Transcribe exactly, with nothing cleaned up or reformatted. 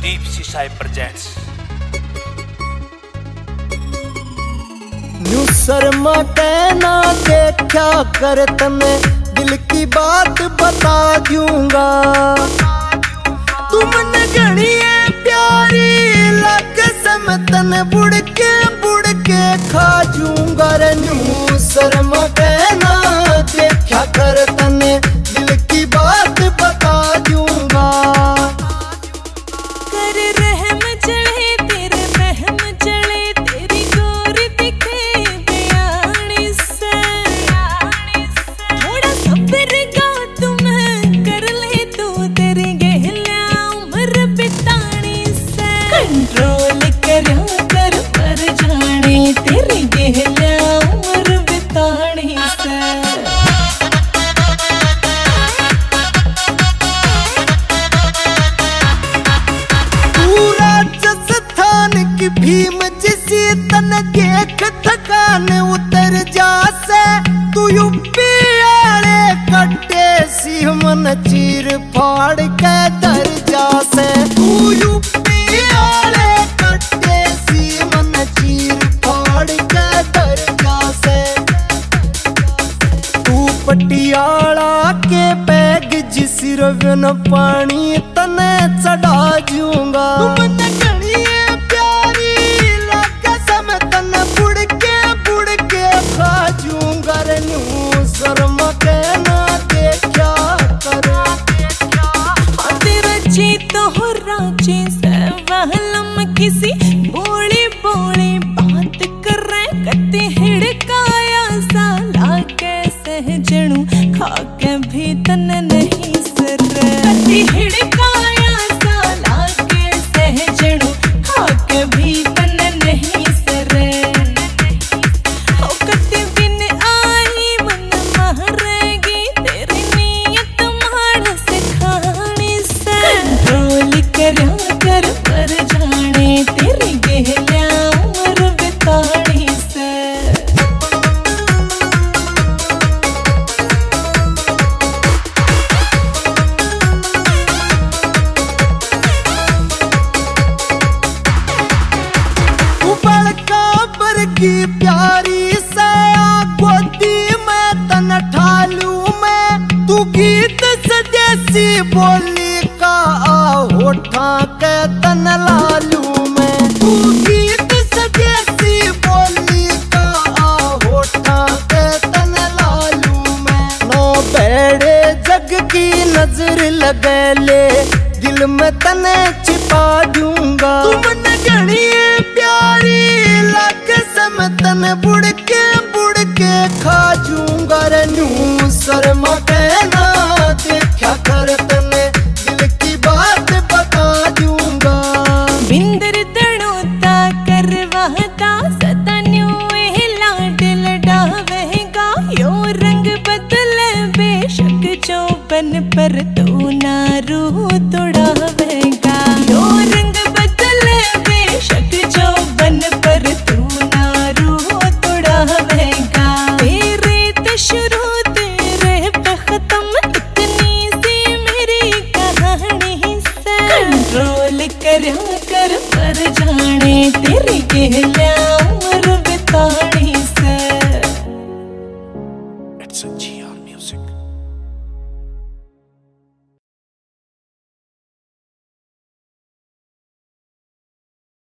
दीप सिसाई presents. New Sharma कहना देखा कर तने दिल की बात बता दूंगा। तुमने घनी प्यारी लग सम तने बुड़ के बुड़ के खा जूंगा रे। न्यू शर्मा कहना देखा कर तने दिल की बात बता दूंगा। कर रहम चढ़े तेरे रहम चढ़े तेरी गोरी दिखे बयानी से। थोड़ा सब्र का तुम कर ले तू तेरी गहला उम्र बितानी से। कंट्रोल करा कर पर जाने तेरी गहला उम्र बितानी से। भीम जिसी तन देख थकान उतर जासे। तू यूपी आले कट्टे सी मन चीर फाड़ के दर जासे। तू यूपी आले कट्टे सी मन चीर फाड़ के दर जासे। तू पटियाला के पैग जिस रवन पानी तने चढ़ा जूंगा। शर्मा कहना देखा कर तेरा जीत हो राजी से वहलम किसी बोली बोली बात कर रहे कते हिड़काया साला कैसे जणू खा के भी तन नहीं सर। कते हिड़काया साला कैसे जणू खा के भी तन नहीं सर। कर पर जाने तेरी गहला उम्र बितानी से। उबल का बरगी प्यारी से गोदी में तन ठालू में। तू गीत सजेसी बोली का होठा के तन लालू में। तू गीत सजेसी बोली का होठा के तन लालू में। नो बेड़े जग की नजर लगे ले दिल में तने छिपा दूंगा। तुमने घनी प्यारी लग सम तने बुड़ के बुड़ के खा जूंगा रे। न्यू शर्मा कहना देखा कर तने दिल की बात बता दूंगा। बिंदर दड़ोता करवाता सदा न्यू लाड लडावेगा। यो रंग बदले बेशक चौबन पर तू ना रूह तोड़ावेगा। यो रंग बदले बेशक चौबन पर तू ना रूह तोड़ावेगा। तेरे ते शुरू तेरे पे खत्म इतनी सी मेरी कहानी से। कंट्रोल करा कर पर जाने तेरी गहला